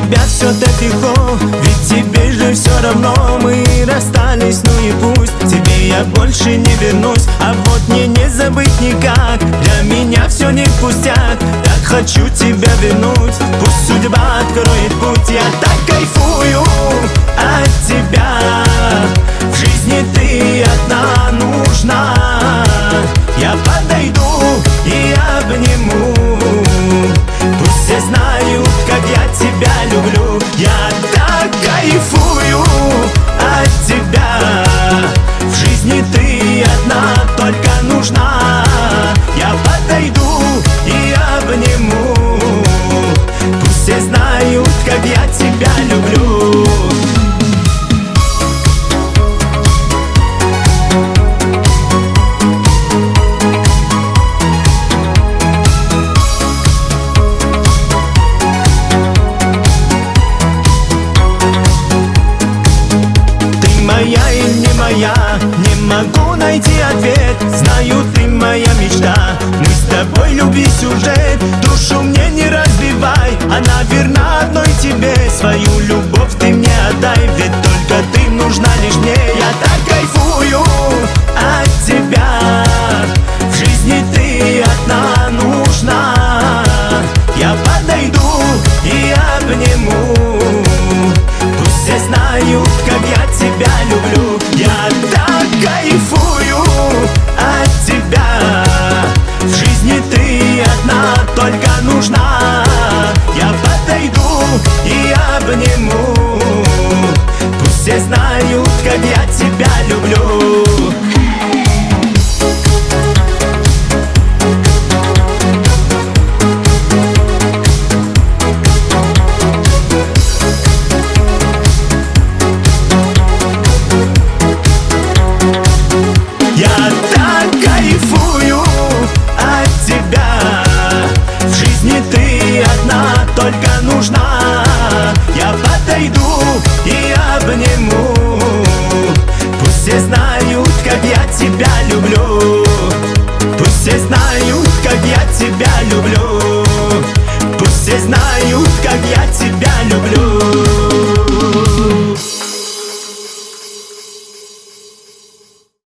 тебя все так легко, ведь тебе же все равно. Мы расстались, ну и пусть, к тебе я больше не вернусь. А вот мне не забыть никак, для меня все не пустяк. Так хочу тебя вернуть, пусть судьба откроет путь. Я так кайфую от тебя, в жизни ты одна нужна. Я подойду и обниму, пусть все знают, как я тебя люблю. Я так кайфую от тебя, в жизни ты одна только нужна. Я подойду и обниму, пусть все знают, как я тебя люблю. Моя и не моя, не могу найти ответ. Знаю, ты моя мечта, мы с тобой любви сюжет. Душу мне не разбивай, она верна одной тебе. Свою любовь ты мне отдай, ведь только ты нужна лишь мне. Я так кайфую от тебя, в жизни ты одна нужна. Я подойду и обниму, пусть все знают, как я тебя люблю. Я так кайфую от тебя, в жизни ты одна только нужна. Я подойду и обниму, пусть все знают, как я тебя люблю. Я так кайфую от тебя, в жизни ты одна только нужна. Я подойду и обниму, пусть все знают, как я тебя люблю. Пусть все знают, как я тебя люблю. Пусть все знают, как я